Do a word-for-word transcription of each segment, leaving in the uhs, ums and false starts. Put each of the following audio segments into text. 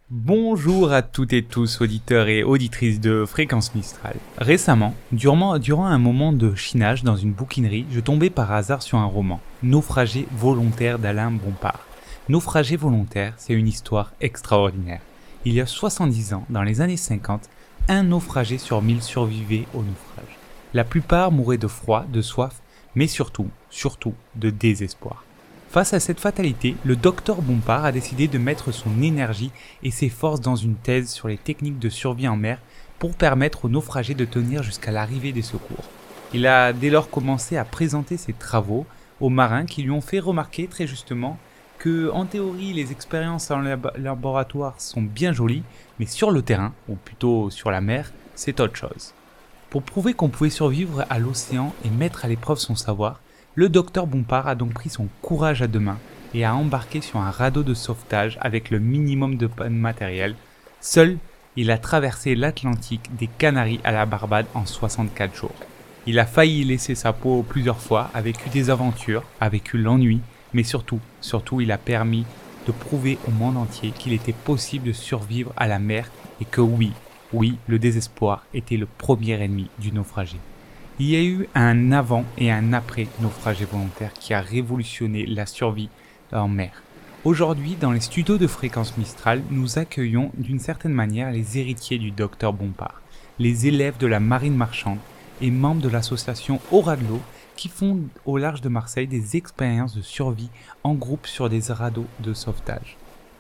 Bonjour à toutes et tous, auditeurs et auditrices de Fréquence Mistral. Récemment, durant, durant un moment de chinage dans une bouquinerie, je tombais par hasard sur un roman, Naufragé volontaire d'Alain Bompard. Naufragé volontaire, c'est une histoire extraordinaire. Il y a soixante-dix ans, dans les années cinquante, un naufragé sur mille survivait au naufrage. La plupart mouraient de froid, de soif, mais surtout, surtout, de désespoir. Face à cette fatalité, le docteur Bompard a décidé de mettre son énergie et ses forces dans une thèse sur les techniques de survie en mer pour permettre aux naufragés de tenir jusqu'à l'arrivée des secours. Il a dès lors commencé à présenter ses travaux aux marins qui lui ont fait remarquer très justement que, en théorie, les expériences en lab- laboratoire sont bien jolies, mais sur le terrain, ou plutôt sur la mer, c'est autre chose. Pour prouver qu'on pouvait survivre à l'océan et mettre à l'épreuve son savoir, le docteur Bompard a donc pris son courage à deux mains et a embarqué sur un radeau de sauvetage avec le minimum de matériel. Seul, il a traversé l'Atlantique des Canaries à la Barbade en soixante-quatre jours. Il a failli laisser sa peau plusieurs fois, a vécu des aventures, a vécu l'ennui, mais surtout, surtout, il a permis de prouver au monde entier qu'il était possible de survivre à la mer et que oui, oui, le désespoir était le premier ennemi du naufragé. Il y a eu un avant et un après naufragé volontaire qui a révolutionné la survie en mer. Aujourd'hui, dans les studios de Fréquence Mistral, nous accueillons d'une certaine manière les héritiers du docteur Bompard, les élèves de la marine marchande et membres de l'association Oradlo qui font au large de Marseille des expériences de survie en groupe sur des radeaux de sauvetage.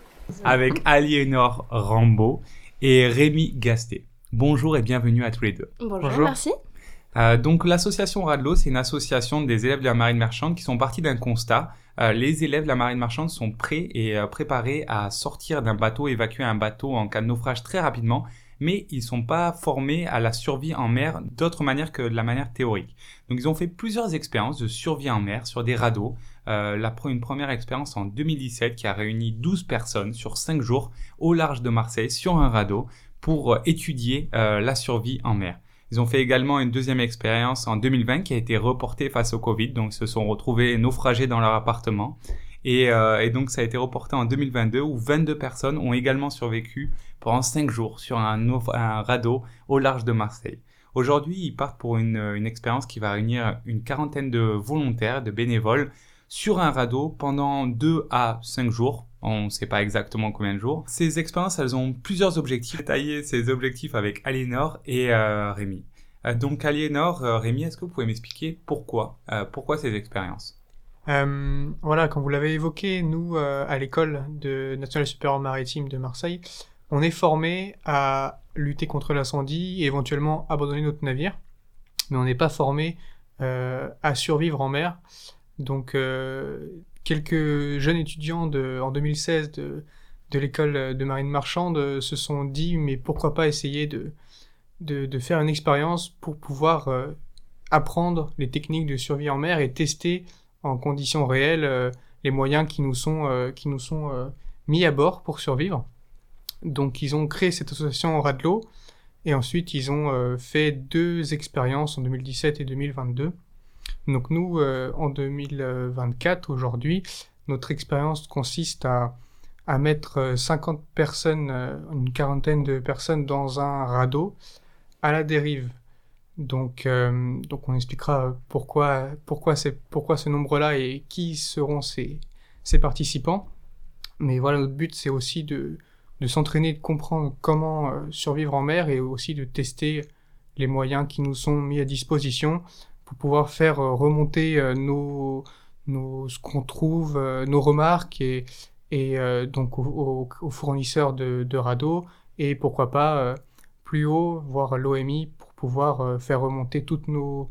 Avec Aliénor Rambaud et Rémi Gasté. Bonjour et bienvenue à tous les deux. Bonjour, Bonjour. merci. Euh, donc l'association Oradlo, c'est une association des élèves de la marine marchande qui sont partis d'un constat. Euh, les élèves de la marine marchande sont prêts et euh, préparés à sortir d'un bateau, évacuer un bateau en cas de naufrage très rapidement, mais ils sont pas formés à la survie en mer d'autre manière que de la manière théorique. Donc ils ont fait plusieurs expériences de survie en mer sur des radeaux. Euh, la, une première expérience en deux mille dix-sept qui a réuni douze personnes sur cinq jours au large de Marseille sur un radeau pour euh, étudier euh, la survie en mer. Ils ont fait également une deuxième expérience en deux mille vingt qui a été reportée face au Covid, donc ils se sont retrouvés naufragés dans leur appartement. Et, euh, et donc ça a été reporté en deux mille vingt-deux où vingt-deux personnes ont également survécu pendant cinq jours sur un, nauf- un radeau au large de Marseille. Aujourd'hui, ils partent pour une, une expérience qui va réunir une quarantaine de volontaires, de bénévoles, sur un radeau pendant deux à cinq jours. On ne sait pas exactement combien de jours. Ces expériences, elles ont plusieurs objectifs. Détailler ces objectifs avec Aliénor et euh, Rémi. Euh, donc Aliénor, euh, Rémi, est-ce que vous pouvez m'expliquer pourquoi, euh, pourquoi ces expériences ? Euh, voilà, comme vous l'avez évoqué, nous, euh, à l'école de Nationale Supérieure Maritime de Marseille, on est formés à lutter contre l'incendie et éventuellement abandonner notre navire, mais on n'est pas formés euh, à survivre en mer. Donc, euh, quelques jeunes étudiants de, en deux mille seize de, de l'école de marine marchande euh, se sont dit, mais pourquoi pas essayer de, de, de faire une expérience pour pouvoir euh, apprendre les techniques de survie en mer et tester en conditions réelles euh, les moyens qui nous sont, euh, qui nous sont euh, mis à bord pour survivre. Donc ils ont créé cette association Oradlo et ensuite ils ont euh, fait deux expériences en deux mille dix-sept et deux mille vingt-deux. Donc nous, euh, en deux mille vingt-quatre, aujourd'hui, notre expérience consiste à, à mettre cinquante personnes, euh, une quarantaine de personnes dans un radeau à la dérive. Donc, euh, donc on expliquera pourquoi, pourquoi, c'est, pourquoi ce nombre-là et qui seront ces, ces participants. Mais voilà, notre but, c'est aussi de, de s'entraîner, de comprendre comment euh, survivre en mer et aussi de tester les moyens qui nous sont mis à disposition pour pouvoir faire euh, remonter euh, nos, nos, ce qu'on trouve, euh, nos remarques et, et euh, donc aux, aux fournisseurs de, de radeaux et pourquoi pas euh, plus haut, voire l'O M I pour pouvoir euh, faire remonter toutes nos,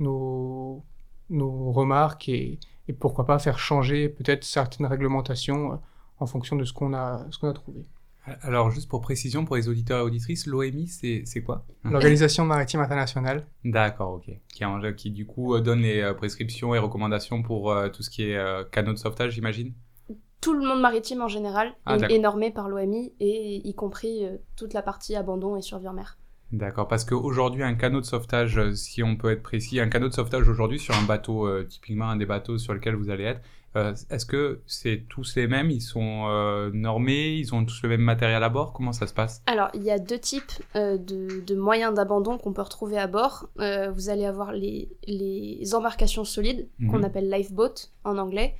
nos, nos remarques et, et pourquoi pas faire changer peut-être certaines réglementations euh, en fonction de ce qu'on a, ce qu'on a trouvé. Alors, juste pour précision, pour les auditeurs et auditrices, l'O M I, c'est, c'est quoi ? L'Organisation Maritime Internationale. D'accord, ok. Qui, en, qui du coup, euh, donne les euh, prescriptions et recommandations pour euh, tout ce qui est euh, canaux de sauvetage, j'imagine ? Tout le monde maritime en général Ah, est, d'accord. est normé par l'O M I, et y compris euh, toute la partie abandon et survie en mer. D'accord, parce qu'aujourd'hui, un canot de sauvetage, euh, si on peut être précis, un canot de sauvetage aujourd'hui sur un bateau, euh, typiquement un des bateaux sur lequel vous allez être, Euh, est-ce que c'est tous les mêmes? Ils sont euh, normés? Ils ont tous le même matériel à bord? Comment ça se passe? Alors, il y a deux types euh, de, de moyens d'abandon qu'on peut retrouver à bord. Euh, vous allez avoir les, les embarcations solides, mmh. qu'on appelle lifeboat en anglais,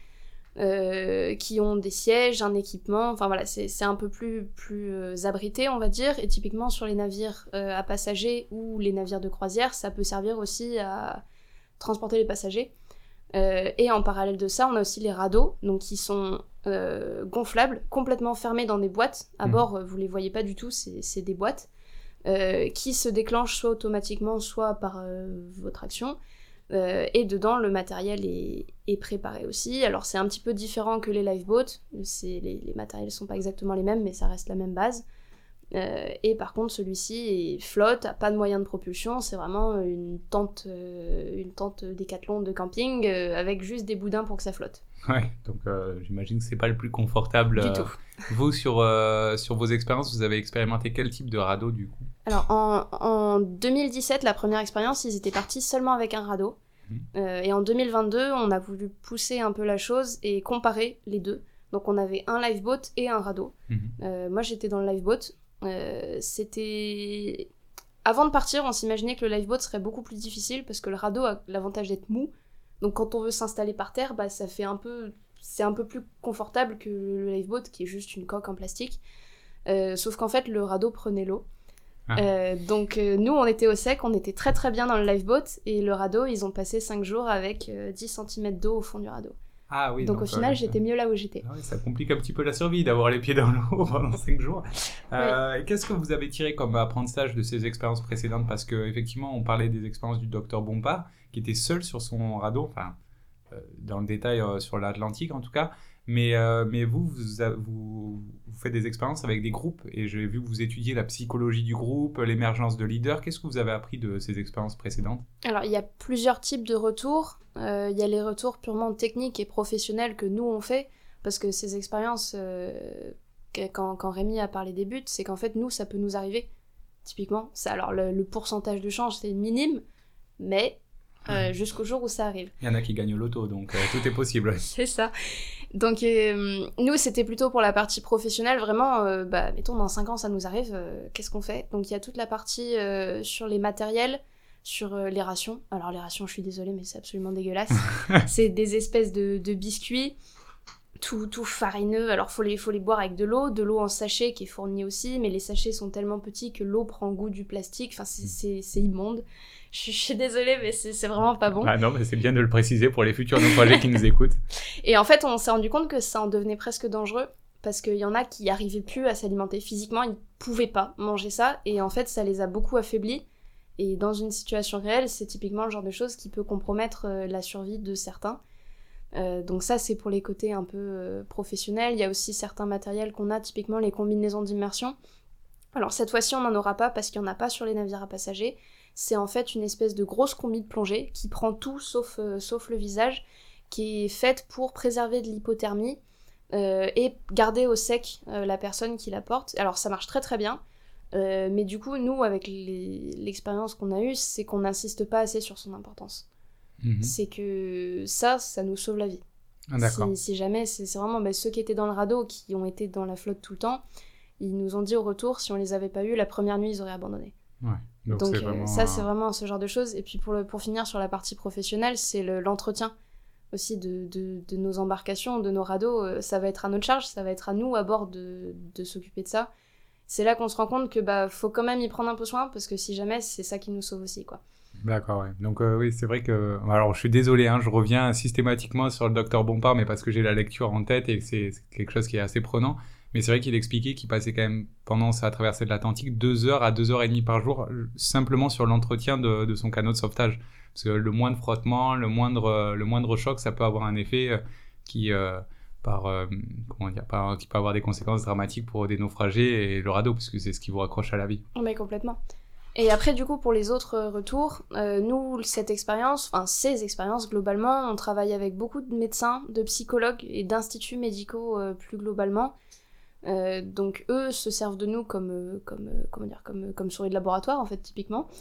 euh, qui ont des sièges, un équipement, enfin voilà, c'est, c'est un peu plus, plus euh, abrité, on va dire, et typiquement sur les navires euh, à passagers ou les navires de croisière, ça peut servir aussi à transporter les passagers. Euh, et en parallèle de ça, on a aussi les radeaux, donc qui sont euh, gonflables, complètement fermés dans des boîtes. À mmh. bord, vous les voyez pas du tout, c'est, c'est des boîtes euh, qui se déclenchent soit automatiquement, soit par euh, votre action. Euh, et dedans, le matériel est, est préparé aussi. Alors c'est un petit peu différent que les lifeboats. C'est, les, les matériels sont pas exactement les mêmes, mais ça reste la même base. Euh, et par contre, celui-ci est flotte, a pas de moyen de propulsion, c'est vraiment une tente, euh, une tente Décathlon de camping euh, avec juste des boudins pour que ça flotte. Ouais, donc euh, j'imagine que c'est pas le plus confortable. Du euh, tout. Vous, sur, euh, sur vos expériences, vous avez expérimenté quel type de radeau du coup? Alors en, en deux mille dix-sept, la première expérience, ils étaient partis seulement avec un radeau. Mmh. Euh, et en deux mille vingt-deux, on a voulu pousser un peu la chose et comparer les deux. Donc on avait un lifeboat et un radeau. Mmh. Euh, moi j'étais dans le lifeboat. Euh, c'était... Avant de partir, on s'imaginait que le lifeboat serait beaucoup plus difficile parce que le radeau a l'avantage d'être mou. Donc quand on veut s'installer par terre, bah, ça fait un peu... c'est un peu plus confortable que le lifeboat qui est juste une coque en plastique. Euh, sauf qu'en fait, le radeau prenait l'eau. Ah. Euh, donc euh, nous, on était au sec, on était très très bien dans le lifeboat et le radeau, ils ont passé cinq jours avec euh, dix centimètres d'eau au fond du radeau. Ah oui, donc, donc au final, euh, j'étais mieux là où j'étais. Ah oui, ça complique un petit peu la survie d'avoir les pieds dans l'eau pendant cinq jours. Euh, oui. Qu'est-ce que vous avez tiré comme apprentissage de ces expériences précédentes? Parce qu'effectivement, on parlait des expériences du docteur Bompard, qui était seul sur son radeau, enfin, euh, dans le détail euh, sur l'Atlantique en tout cas. Mais, euh, mais vous, vous, vous, vous faites des expériences avec des groupes, et j'ai vu que vous étudiez la psychologie du groupe, l'émergence de leaders. Qu'est-ce que vous avez appris de ces expériences précédentes? Alors, il y a plusieurs types de retours. Euh, il y a les retours purement techniques et professionnels que nous, on fait, parce que ces expériences, euh, quand, quand Rémi a parlé des buts, c'est qu'en fait, nous, ça peut nous arriver, typiquement. Ça, alors, le, le pourcentage de change, c'est minime, mais... Euh, jusqu'au jour où ça arrive. Il y en a qui gagnent au loto, donc euh, tout est possible. C'est ça. Donc euh, nous, c'était plutôt pour la partie professionnelle, vraiment, euh, bah, mettons, dans cinq ans, ça nous arrive, euh, qu'est-ce qu'on fait? Donc il y a toute la partie euh, sur les matériels, sur euh, les rations. Alors les rations, je suis désolée, mais c'est absolument dégueulasse. C'est des espèces de, de biscuits, tout, tout farineux. Alors faut les, faut les boire avec de l'eau, de l'eau en sachet qui est fournie aussi, mais les sachets sont tellement petits que l'eau prend goût du plastique, enfin c'est, c'est, c'est immonde. Je, je suis désolée, mais c'est, c'est vraiment pas bon. Ah non, mais c'est bien de le préciser pour les futurs naufragés qui nous écoutent. Et en fait, on s'est rendu compte que ça en devenait presque dangereux, parce qu'il y en a qui n'arrivaient plus à s'alimenter physiquement, ils pouvaient pas manger ça, et en fait, ça les a beaucoup affaiblis. Et dans une situation réelle, c'est typiquement le genre de choses qui peut compromettre euh, la survie de certains. Euh, donc ça, c'est pour les côtés un peu euh, professionnels. Il y a aussi certains matériels qu'on a, typiquement les combinaisons d'immersion. Alors cette fois-ci, on n'en aura pas parce qu'il n'y en a pas sur les navires à passagers. C'est en fait une espèce de grosse combi de plongée qui prend tout sauf, euh, sauf le visage, qui est faite pour préserver de l'hypothermie euh, et garder au sec euh, la personne qui la porte. Alors ça marche très très bien, euh, mais du coup, nous, avec les, l'expérience qu'on a eue, c'est qu'on n'insiste pas assez sur son importance. Mmh. C'est que ça, ça nous sauve la vie. Ah, d'accord. Si, si jamais, c'est, c'est vraiment bah, ceux qui étaient dans le radeau, qui ont été dans la flotte tout le temps, ils nous ont dit au retour, si on les avait pas eus, la première nuit, ils auraient abandonné. Ouais. Donc, Donc c'est euh, vraiment, ça, euh... c'est vraiment ce genre de choses. Et puis pour, le, pour finir sur la partie professionnelle, c'est le, l'entretien aussi de, de, de nos embarcations, de nos radeaux. Euh, ça va être à notre charge, ça va être à nous à bord de, de s'occuper de ça. C'est là qu'on se rend compte que bah, faut quand même y prendre un peu soin, parce que si jamais, c'est ça qui nous sauve aussi, quoi. D'accord, ouais. Donc euh, oui, c'est vrai que... Alors je suis désolé, hein, je reviens systématiquement sur le docteur Bompard, mais parce que j'ai la lecture en tête et que c'est, c'est quelque chose qui est assez prenant. Mais c'est vrai qu'il expliquait qu'il passait quand même, pendant sa traversée de l'Atlantique, deux heures à deux heures et demie par jour, simplement sur l'entretien de, de son canot de sauvetage. Parce que le moindre frottement, le moindre, le moindre choc, ça peut avoir un effet qui, euh, par, euh, comment dire, par, qui peut avoir des conséquences dramatiques pour des naufragés et le radeau, parce que c'est ce qui vous raccroche à la vie. Mais complètement. Et après, du coup, pour les autres retours, euh, nous, cette expérience, enfin ces expériences, globalement, on travaille avec beaucoup de médecins, de psychologues et d'instituts médicaux euh, plus globalement. Euh, donc eux se servent de nous comme, euh, comme, euh, comment dire, comme, comme souris de laboratoire, en fait, typiquement.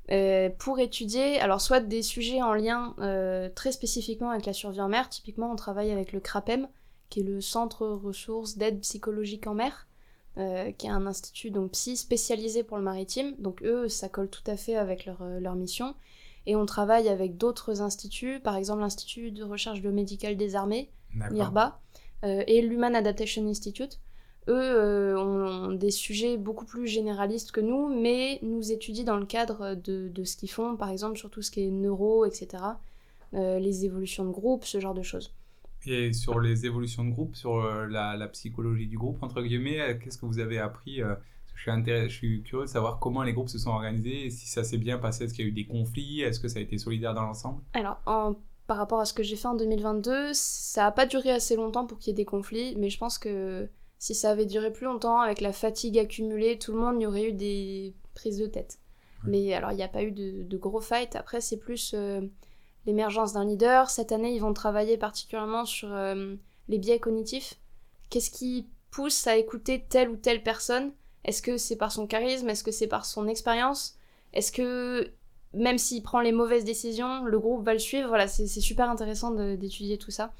euh, pour étudier, alors soit des sujets en lien euh, très spécifiquement avec la survie en mer. Typiquement, on travaille avec le CRAPEM, qui est le Centre Ressources d'Aide Psychologique en Mer, euh, qui est un institut donc psy spécialisé pour le maritime. Donc eux, ça colle tout à fait avec leur, euh, leur mission. Et on travaille avec d'autres instituts, par exemple l'Institut de recherche biomédicale des armées, l'I R B A, euh, et l'Human Adaptation Institute. Eux euh, ont des sujets beaucoup plus généralistes que nous, mais nous étudient dans le cadre de, de ce qu'ils font, par exemple sur tout ce qui est neuro, et cetera, euh, les évolutions de groupe, ce genre de choses. Et sur les évolutions de groupe, sur euh, la, la psychologie du groupe, entre guillemets, euh, qu'est-ce que vous avez appris euh, je, suis intéress- je suis curieux de savoir comment les groupes se sont organisés, si ça s'est bien passé, est-ce qu'il y a eu des conflits, est-ce que ça a été solidaire dans l'ensemble ? Alors, en, par rapport à ce que j'ai fait en deux mille vingt-deux, ça n'a pas duré assez longtemps pour qu'il y ait des conflits, mais je pense que si ça avait duré plus longtemps, avec la fatigue accumulée, tout le monde, il y aurait eu des prises de tête. Ouais. Mais alors, il n'y a pas eu de, de gros fights. Après, c'est plus euh, l'émergence d'un leader. Cette année, ils vont travailler particulièrement sur euh, les biais cognitifs. Qu'est-ce qui pousse à écouter telle ou telle personne ? Est-ce que c'est par son charisme ? Est-ce que c'est par son expérience ? Est-ce que, même s'il prend les mauvaises décisions, le groupe va le suivre ? Voilà, c'est, c'est super intéressant de, d'étudier tout ça.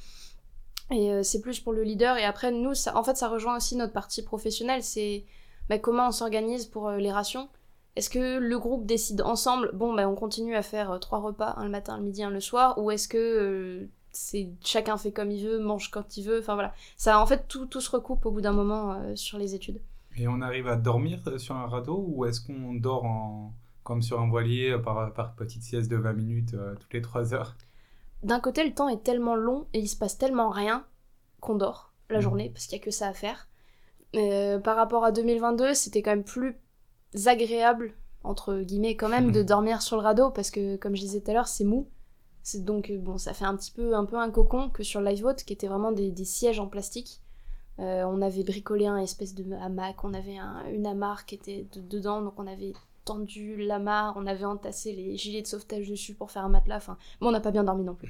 Et euh, c'est plus pour le leader. Et après, nous, ça, en fait, ça rejoint aussi notre partie professionnelle. C'est bah, comment on s'organise pour euh, les rations. Est-ce que le groupe décide ensemble, bon, bah, on continue à faire euh, trois repas, un le matin, un le midi, un le soir, ou est-ce que euh, c'est, chacun fait comme il veut, mange quand il veut, enfin voilà. Ça, en fait, tout, tout se recoupe au bout d'un moment euh, sur les études. Et on arrive à dormir sur un radeau, ou est-ce qu'on dort en... comme sur un voilier, par, par petite sieste de vingt minutes, euh, toutes les trois heures ? D'un côté, le temps est tellement long et il se passe tellement rien qu'on dort la Mmh. journée, parce qu'il n'y a que ça à faire. Euh, par rapport à deux mille vingt-deux, c'était quand même plus agréable, entre guillemets, quand même, de dormir sur le radeau, parce que, comme je disais tout à l'heure, c'est mou. C'est donc, bon, ça fait un petit peu un, peu un cocon que sur le Lifeboat, qui était vraiment des, des sièges en plastique. Euh, on avait bricolé un espèce de hamac, on avait un, une amarre qui était de, dedans, donc on avait tendu l'amarre, on avait entassé les gilets de sauvetage dessus pour faire un matelas, enfin, bon, on n'a pas bien dormi non plus.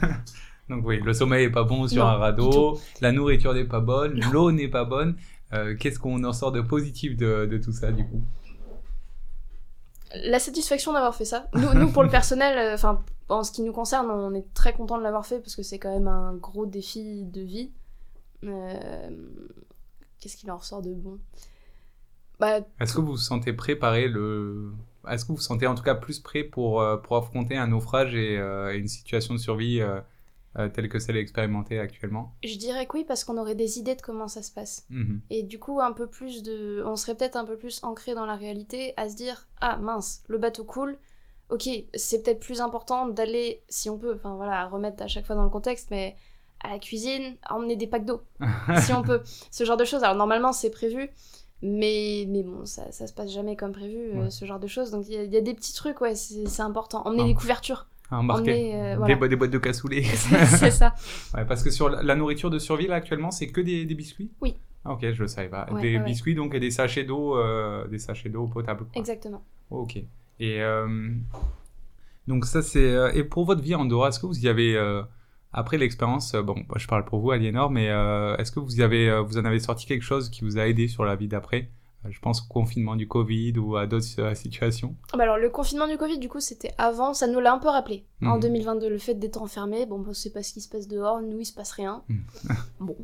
Donc oui, le sommeil est pas bon sur Non, un radeau, la nourriture n'est pas bonne, non. L'eau n'est pas bonne. Euh, qu'est-ce qu'on en sort de positif de, de tout ça, du coup ? La satisfaction d'avoir fait ça. Nous, nous pour le personnel, enfin, euh, en ce qui nous concerne, on est très content de l'avoir fait, parce que c'est quand même un gros défi de vie. Euh... Qu'est-ce qu'il en ressort de bon ? Bah, Est-ce que vous vous sentez préparé le... Est-ce que vous vous sentez en tout cas plus prêt pour, euh, pour affronter un naufrage et euh, une situation de survie euh, euh, telle que celle expérimentée actuellement ? Je dirais que oui, parce qu'on aurait des idées de comment ça se passe. Mmh. Et du coup, un peu plus de... on serait peut-être un peu plus ancré dans la réalité, à se dire « Ah mince, le bateau coule, ok, c'est peut-être plus important d'aller, si on peut, enfin voilà, remettre à chaque fois dans le contexte, mais à la cuisine, à emmener des packs d'eau, si on peut. » Ce genre de choses. Alors normalement, c'est prévu, mais, mais bon, ça, ça se passe jamais comme prévu, ouais. euh, ce genre de choses. Donc il y, y a des petits trucs, ouais, c'est, c'est important. Emmener ah. des couvertures. Embarquer euh, voilà. des, des boîtes de cassoulet. c'est, c'est ça. Ouais, parce que sur la, la nourriture de survie, là, actuellement, c'est que des, des biscuits ? Oui. Ah, ok, je le savais pas. Ouais, des ouais, biscuits, donc, et des sachets d'eau, euh, des sachets d'eau potables. Quoi. Exactement. Oh, ok. Et euh, donc ça, c'est... Euh, et pour votre vie en dehors, est-ce que vous y avez... Euh, après l'expérience, euh, bon, bah, je parle pour vous, Aliénor, mais euh, est-ce que vous, y avez, euh, vous en avez sorti quelque chose qui vous a aidé sur la vie d'après ? Je pense au confinement du Covid ou à d'autres euh, situations. Bah alors, le confinement du Covid, du coup, c'était avant. Ça nous l'a un peu rappelé. Mmh. En deux mille vingt-deux, le fait d'être enfermé. Bon, on sait pas ce qui se passe dehors. Nous, il se passe rien. Mmh. Bon.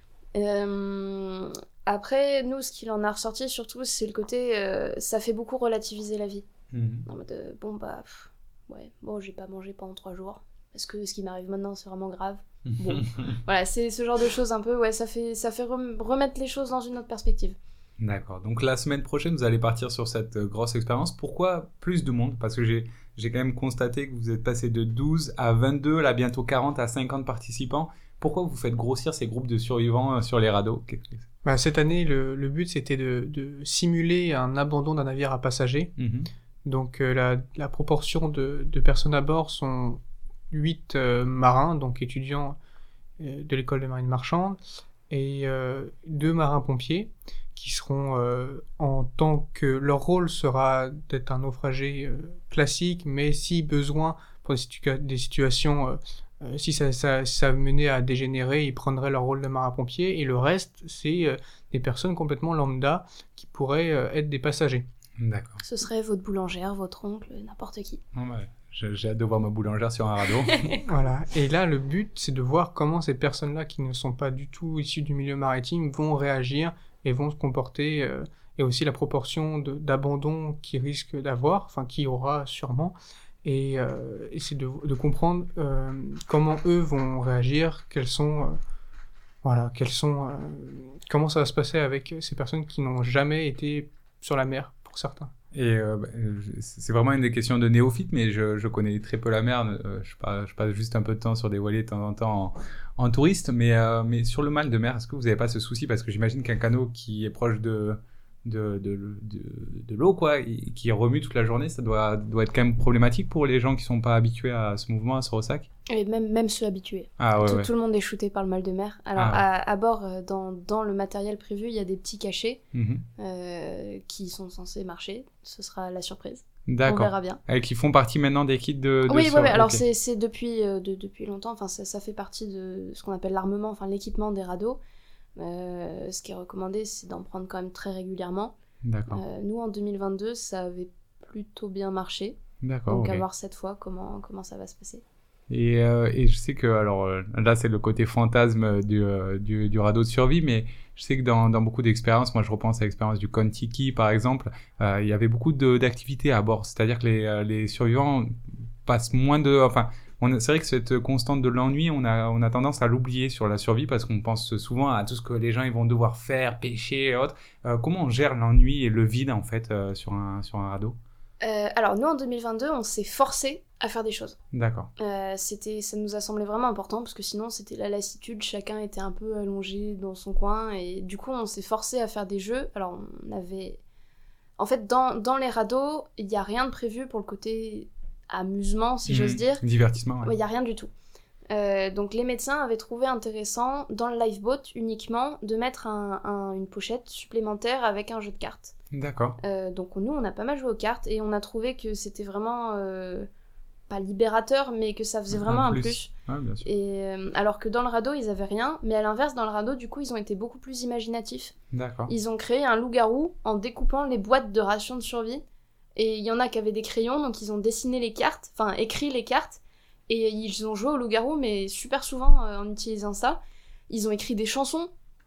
Euh, après, nous, ce qu'il en a ressorti, surtout, c'est le côté... Euh, ça fait beaucoup relativiser la vie. Mmh. En mode, euh, bon, bah... Pff, ouais, bon, j'ai pas mangé pendant trois jours. Est-ce que ce qui m'arrive maintenant, c'est vraiment grave ? Bon. Voilà, c'est ce genre de choses un peu... Ouais, ça fait, ça fait rem- remettre les choses dans une autre perspective. D'accord. Donc la semaine prochaine, vous allez partir sur cette euh, grosse expérience. Pourquoi plus de monde ? Parce que j'ai, j'ai quand même constaté que vous êtes passé de douze à vingt-deux, là bientôt quarante à cinquante participants. Pourquoi vous faites grossir ces groupes de survivants euh, sur les radeaux ? Bah, cette année, le, le but, c'était de, de simuler un abandon d'un navire à passagers. Mmh. Donc euh, la, la proportion de, de personnes à bord sont huit euh, marins, donc étudiants euh, de l'école de marine marchande, et euh, deux marins-pompiers, qui seront euh, en tant que leur rôle sera d'être un naufragé euh, classique, mais si besoin pour des, situa- des situations, euh, euh, si ça, ça, ça menait à dégénérer, ils prendraient leur rôle de marin-pompier, et le reste, c'est euh, des personnes complètement lambda qui pourraient euh, être des passagers. D'accord. Ce serait votre boulangère, votre oncle, n'importe qui. Oh, ouais. J'ai hâte de voir ma boulangère sur un radeau. Voilà. Et là, le but, c'est de voir comment ces personnes-là qui ne sont pas du tout issues du milieu maritime vont réagir et vont se comporter, euh, et aussi la proportion de, d'abandon qu'ils risquent d'avoir, enfin, qu'il y aura sûrement. Et, euh, et c'est de, de comprendre euh, comment eux vont réagir, quels sont, euh, voilà, quels sont, euh, comment ça va se passer avec ces personnes qui n'ont jamais été sur la mer, pour certains. Et euh, bah, c'est vraiment une des questions de néophyte, mais je, je connais très peu la mer. Euh, je, passe, je passe juste un peu de temps sur des voiliers de temps en temps en, en touriste, mais, euh, mais sur le mal de mer, est-ce que vous n'avez pas ce souci? Parce que j'imagine qu'un canot qui est proche de, de, de, de, de l'eau, quoi, et qui remue toute la journée, ça doit, doit être quand même problématique pour les gens qui ne sont pas habitués à ce mouvement, à ce ressac. Et même, même ceux habitués. Ah, ouais, tout, ouais. tout le monde est shooté par le mal de mer. Alors, Ah, ouais. à, à bord, dans, dans le matériel prévu, il y a des petits cachets Mm-hmm. euh, qui sont censés marcher. Ce sera la surprise. D'accord. On verra bien. Et qui font partie maintenant des kits de, de Oui, sur... oui, oui. Alors, okay. c'est, c'est depuis, euh, de, depuis longtemps. Enfin, ça, ça fait partie de ce qu'on appelle l'armement, enfin l'équipement des radeaux. Euh, ce qui est recommandé, c'est d'en prendre quand même très régulièrement. D'accord. Euh, nous, en deux mille vingt-deux, ça avait plutôt bien marché. D'accord. Donc, Okay. à voir cette fois comment, comment ça va se passer. Et, euh, et je sais que, alors euh, là c'est le côté fantasme du, euh, du, du radeau de survie, mais je sais que dans, dans beaucoup d'expériences, moi je repense à l'expérience du Kon-Tiki par exemple, euh, il y avait beaucoup de, d'activités à bord, c'est-à-dire que les, euh, les survivants passent moins de... Enfin, on, c'est vrai que cette constante de l'ennui, on a, on a tendance à l'oublier sur la survie parce qu'on pense souvent à tout ce que les gens ils vont devoir faire, pêcher et autres. Euh, comment on gère l'ennui et le vide en fait euh, sur, un, sur un radeau? Euh, alors, nous, en deux mille vingt-deux, on s'est forcé à faire des choses. D'accord. Euh, c'était, ça nous a semblé vraiment important parce que sinon c'était la lassitude, chacun était un peu allongé dans son coin et du coup on s'est forcé à faire des jeux. Alors on avait... En fait dans, dans les radeaux, il n'y a rien de prévu pour le côté amusement si mmh. j'ose dire. Divertissement, ouais. Il n'y a rien du tout. Euh, donc les médecins avaient trouvé intéressant dans le lifeboat uniquement de mettre un, un, une pochette supplémentaire avec un jeu de cartes. D'accord. Euh, donc nous on a pas mal joué aux cartes et on a trouvé que c'était vraiment... Euh, pas libérateur, mais que ça faisait vraiment un plus. Un plus. Ah, bien sûr. Et, euh, alors que dans le radeau, ils avaient rien, mais à l'inverse, dans le radeau, du coup, ils ont été beaucoup plus imaginatifs. D'accord. Ils ont créé un loup-garou en découpant les boîtes de rations de survie. Et il y en a qui avaient des crayons, donc ils ont dessiné les cartes, enfin écrit les cartes, et ils ont joué au loup-garou, mais super souvent euh, en utilisant ça. Ils ont écrit des chansons,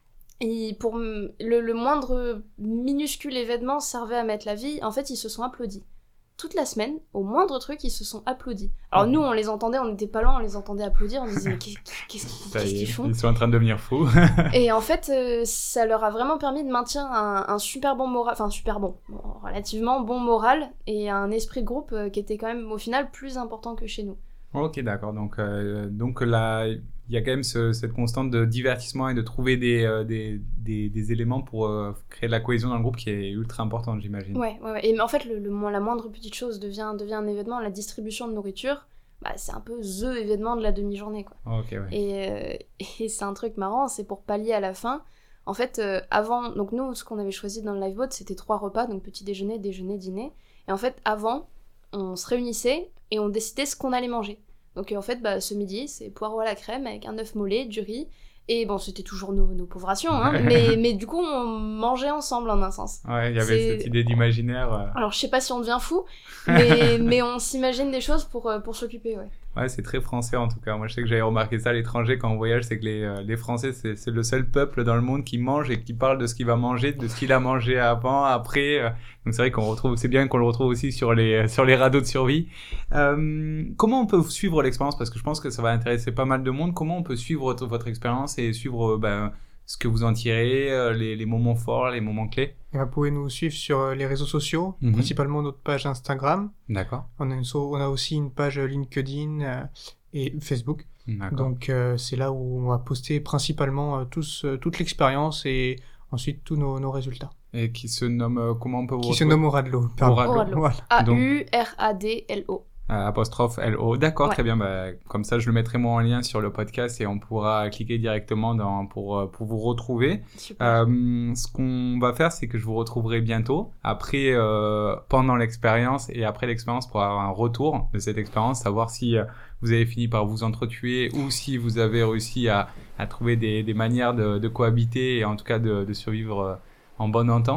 et pour m- le, le moindre minuscule événement servait à mettre la vie. En fait, ils se sont applaudis. Toute la semaine, au moindre truc, ils se sont applaudis. Alors mmh. nous, on les entendait, on n'était pas là, on les entendait applaudir, on disait mais qu'est-ce, qu'est-ce, qu'ils, qu'est-ce qu'ils font? Ils sont en train de devenir fous. Et en fait, euh, ça leur a vraiment permis de maintenir un, un super bon moral, enfin super bon, bon, relativement bon moral, et un esprit de groupe euh, qui était quand même au final plus important que chez nous. Ok, d'accord. Donc, euh, donc là, il y a quand même ce, cette constante de divertissement et de trouver des, euh, des, des, des éléments pour euh, créer de la cohésion dans le groupe qui est ultra importante, j'imagine. Ouais, ouais, ouais. Et en fait, le, le, la moindre petite chose devient, devient un événement. La distribution de nourriture, bah, c'est un peu the événement de la demi-journée, quoi. Ok, ouais. Et, euh, et c'est un truc marrant, c'est pour pallier à la fin. En fait, euh, avant, donc nous, ce qu'on avait choisi dans le lifeboat, c'était trois repas, donc petit déjeuner, déjeuner, dîner. Et en fait, avant, on se réunissait et on décidait ce qu'on allait manger. Donc en fait, bah, ce midi, c'est poireaux à la crème avec un œuf mollet, du riz. Et bon, c'était toujours nos, nos pauvres rations, hein, mais, mais du coup, on mangeait ensemble en un sens. Ouais, il y avait c'est... cette idée d'imaginaire. Euh... Alors, je sais pas si on devient fou, mais, mais on s'imagine des choses pour, pour s'occuper, ouais. Ouais, c'est très français en tout cas. Moi, je sais que j'avais remarqué ça à l'étranger quand on voyage, c'est que les, euh, les Français, c'est, c'est le seul peuple dans le monde qui mange et qui parle de ce qu'il va manger, de ce qu'il a mangé avant, après. Euh, donc c'est vrai qu'on retrouve, c'est bien qu'on le retrouve aussi sur les, sur les radeaux de survie. Euh, comment on peut suivre l'expérience? Parce que je pense que ça va intéresser pas mal de monde. Comment on peut suivre votre, votre expérience et suivre ben, ce que vous en tirez, euh, les, les moments forts, les moments clés? Et vous pouvez nous suivre sur les réseaux sociaux, mm-hmm. principalement notre page Instagram. D'accord. On a, une, on a aussi une page LinkedIn euh, et Facebook. D'accord. Donc euh, c'est là où on va poster principalement euh, tous, euh, toute l'expérience et ensuite tous nos, nos résultats. Et qui se nomme, euh, comment on peut vous Qui retrouver? se nomme Oradlo. Oradlo. Voilà. A U R A D L O. Euh, apostrophe L O. D'accord, ouais. Très bien. Bah, comme ça, je le mettrai moi en lien sur le podcast et on pourra cliquer directement dans, pour, pour vous retrouver. Euh, ce qu'on va faire, c'est que je vous retrouverai bientôt, après, euh, pendant l'expérience et après l'expérience pour avoir un retour de cette expérience, savoir si euh, vous avez fini par vous entretuer ou si vous avez réussi à, à trouver des, des manières de, de cohabiter et en tout cas de, de survivre euh, en bonne entente.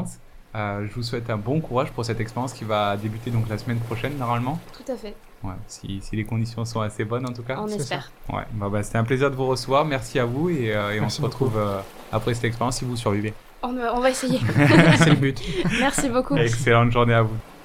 Euh, je vous souhaite un bon courage pour cette expérience qui va débuter donc la semaine prochaine normalement. Tout à fait. Ouais, si, si les conditions sont assez bonnes en tout cas. On c'est espère. Ouais, bah, bah, c'était un plaisir de vous recevoir. Merci à vous et, euh, et on Merci se retrouve euh, après cette expérience si vous survivez. On, on va essayer. C'est le but. Merci beaucoup. Excellente journée à vous.